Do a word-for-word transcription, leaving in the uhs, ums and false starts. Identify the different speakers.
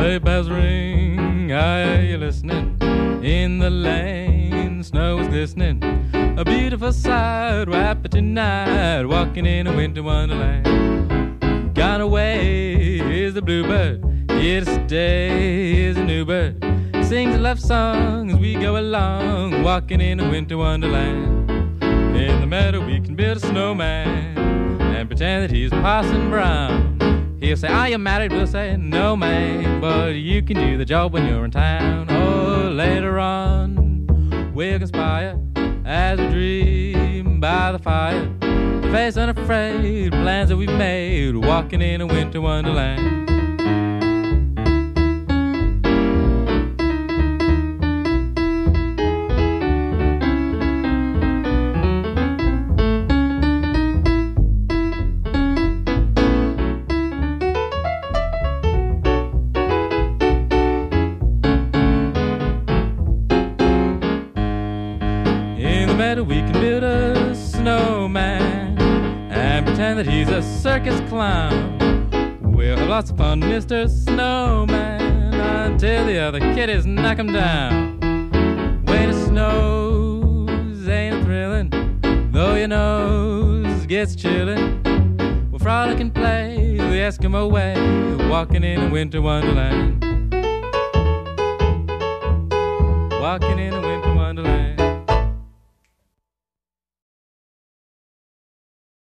Speaker 1: sleigh bells ring, are you listening? In the lane, snow is glistening, a beautiful sight, we're happy tonight, walking in a winter wonderland. Gone away is the bluebird, here to stay is a new bird, sings a love song as we go along, walking in a winter wonderland. In the meadow we can build a snowman and pretend that he's Parson Brown. He'll say, are you married? We'll say, no, man, but you can do the job when you're in town. Oh, later on, we'll conspire as we dream by the fire, to face unafraid plans that we've made, walking in a winter wonderland. We can build a snowman and pretend that he's a circus clown. We'll have lots of fun, Mister Snowman, until the other kiddies knock him down. When it snows, ain't it thrilling, though your nose gets chillin'. We'll frolic and play the Eskimo way, walking in a winter wonderland. Walking in a